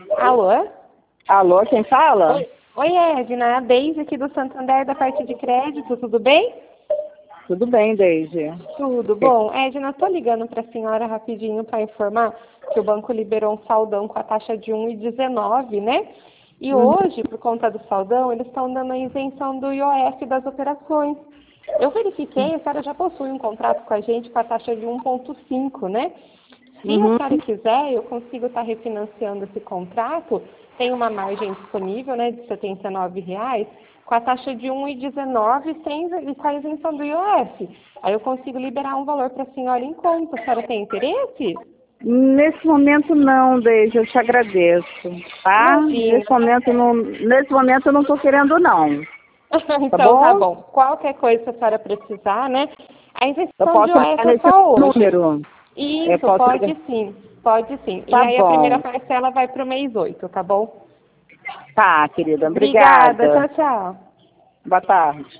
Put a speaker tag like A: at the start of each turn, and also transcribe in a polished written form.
A: Alô?
B: Alô, quem fala?
A: Oi, Edna, é a Deise aqui do Santander, da parte de crédito, tudo bem?
B: Tudo bem, Deise.
A: Tudo bom. Edna, estou ligando para a senhora rapidinho para informar que o banco liberou um saldão com a taxa de 1,19, né? E hoje, por conta do saldão, eles estão dando a isenção do IOF das operações. Eu verifiquei, a senhora já possui um contrato com a gente com a taxa de 1,5, né? Se a senhora quiser, eu consigo estar refinanciando esse contrato, tem uma margem disponível, né, de R$ 79,00, com a taxa de 1,19 e com a isenção do IOF. Aí eu consigo liberar um valor para a senhora em conta. A senhora tem interesse?
B: Nesse momento não, Deise, eu te agradeço, tá?
A: Imagina.
B: Nesse momento eu não estou querendo não, tá
A: Então tá
B: bom?
A: bom. Qualquer coisa que a senhora precisar, né? A
B: Eu
A: isenção de
B: posso
A: IOF
B: ligar
A: é
B: nesse
A: só hoje.
B: número? Eu
A: Isso,
B: posso ligar?
A: pode sim. Pode sim. E
B: Tá
A: aí a primeira
B: bom.
A: parcela vai para o mês 8, tá bom?
B: Tá, querida,
A: Obrigada.
B: obrigada.
A: Tchau, tchau.
B: Boa tarde.